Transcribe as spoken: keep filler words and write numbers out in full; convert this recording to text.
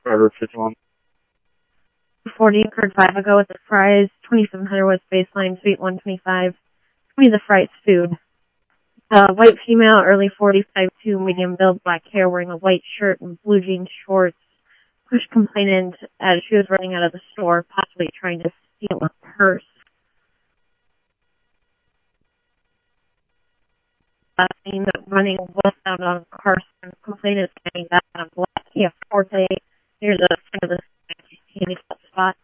Driver fifty-one. forty occurred five ago at the Fry's, twenty-seven hundred West Baseline, Suite one twenty-five. twenty the Fry's Food. Uh, white female, early forties, five two, medium build, black hair, wearing a white shirt and blue jean shorts. Pushed complainant as she was running out of the store, possibly trying to steal a purse. Uh, seen running westbound on Carson. Complainant standing back on a black Kia Forte near the front of the spot.